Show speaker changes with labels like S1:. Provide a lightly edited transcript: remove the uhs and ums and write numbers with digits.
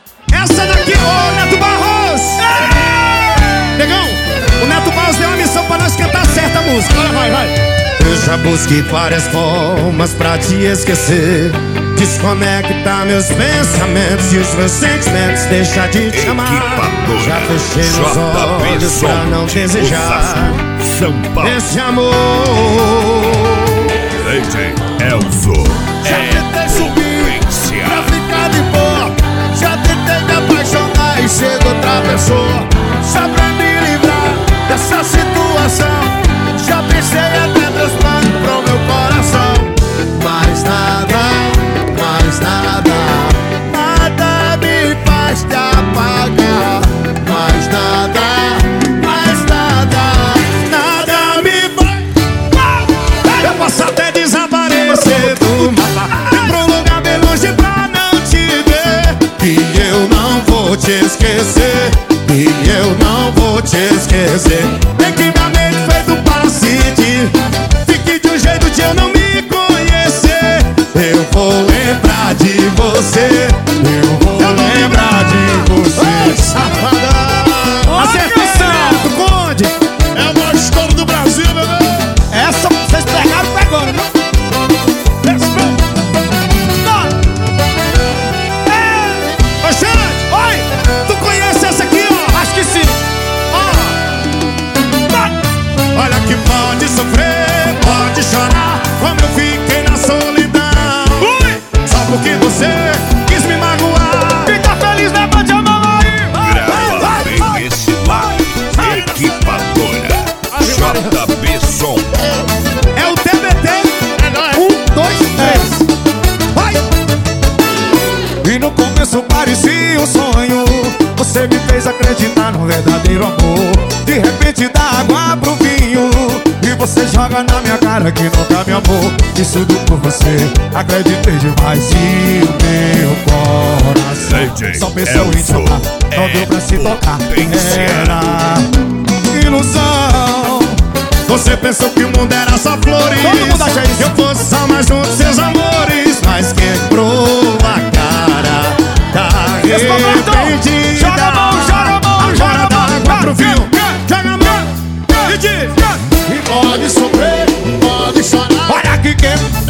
S1: Essa daqui, ô Neto Barros! Negão, o Neto Barros deu uma missão pra nós cantar certa a música. Olha, vai.
S2: Eu já busquei várias formas pra te esquecer, desconectar meus pensamentos e os meus sentimentos, deixar de te amar. Já fechei meus olhos pra não desejar esse amor.
S3: DJ Elzo.
S1: Já tentei subir pra ficar de boa, já tentei me apaixonar e chega outra pessoa só pra me livrar dessa situação. Já pensei até meus planos pro meu coração, mas nada me faz te apagar. Mas nada me faz. Eu posso até desaparecer do mapa, ir pra um lugar bem longe pra não te ver.
S2: E eu não vou te esquecer, e eu não vou te esquecer.
S1: Nem que minha mente feito Parasite fique de um jeito de eu não me conhecer.
S2: Eu vou lembrar de você, eu vou lembrar de você.
S1: Safada! Acertou certo, Conde! É o maior estouro do Brasil, bebê! Essa vocês pegaram agora, viu? Ô, Xande! Oi! Tu conhece essa aqui, ó? Acho que sim!
S2: Olha que pode sofrer, pode chorar, como eu fiquei na solidão. Só porque você quis me magoar.
S1: Quem tá feliz, levante a mão aí!
S3: Grava bem esse live. Equipadora JB Som.
S1: É o TBT! 1, 2, 3! Vai!
S2: E no começo parecia um sonho, você me fez acreditar no verdadeiro amor. De repente dá água pro vinho e você joga na minha cara que nunca me amou. Isso tudo por você, acreditei demais e o meu coração
S3: DJ
S2: só pensou em te amar, não deu pra se tocar. Era ilusão. Você pensou que o mundo era só flores,
S1: Todo mundo acha isso.
S2: eu fosse só mais um dos seus amores, mas quebrou a cara, tá arrependida.
S1: Joga a mão,
S2: Agora dá água pro vinho, joga a mão e diz:
S1: E pode sofrer, pode chorar.
S2: olha que